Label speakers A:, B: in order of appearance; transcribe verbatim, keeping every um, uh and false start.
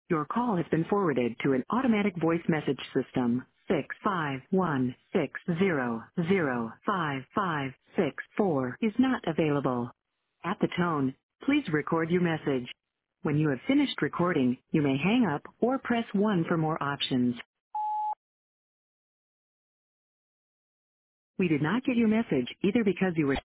A: Your call has been forwarded to an automatic voice message system. Six five one six zero zero five five six four is not available. At the tone, please record your message. When you have finished recording, you may hang up or press one for more options. We did not get your message either because you were